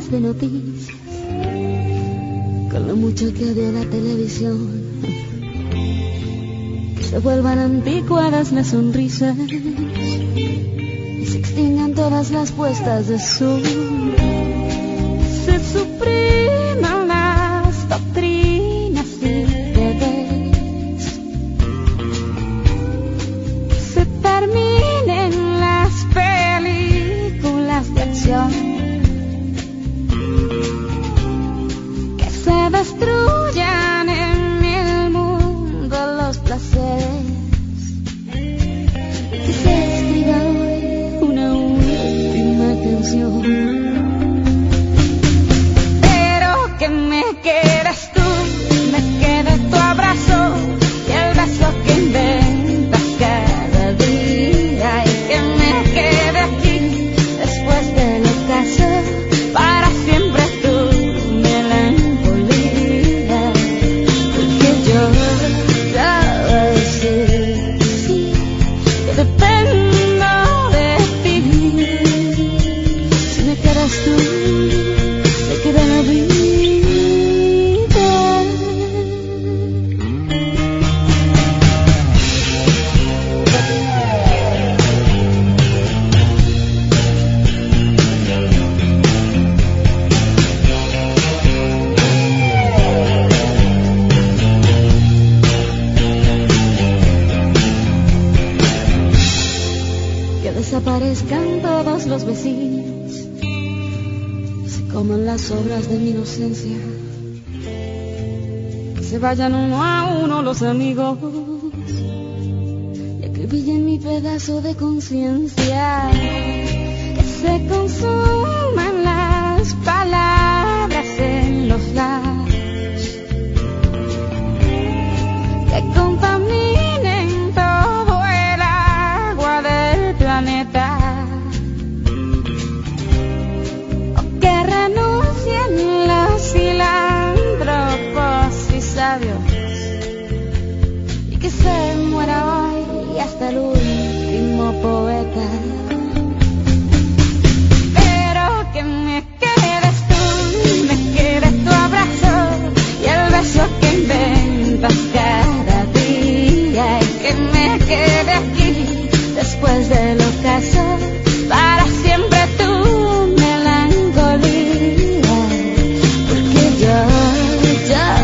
páginas de noticias, con lo mucho que odio la televisión, que se vuelvan anticuadas las sonrisas y se extingan todas las puestas de sol, se supriman las doctrinas y deberes, se terminen las películas de acción, que se destruyan en el mundo los placeres, que se escriba hoy una última canción, pero que me quedes tú, me quede tu abrazo y el beso que inventas cada día, y que me quede aquí después del ocaso para siempre tu melancolía, porque yo ya voy a decir sí, que dependo de ti. Si me quedas tú, me queda la vida. Que desaparezcan todos los vecinos, se coman las obras de mi inocencia, que se vayan uno a uno los amigos y acribillen mi pedazo de conciencia, que se consuman las palabras en los labios, que contaminen todo el agua del planeta, o que renuncien los filántropos y sabios, y que se muera hoy hasta el último poeta, pero que me quedes tú, me quede tu abrazo y el beso que inventas cada día, y que me quede aquí después del ocaso para siempre tu melancolía, porque yo ya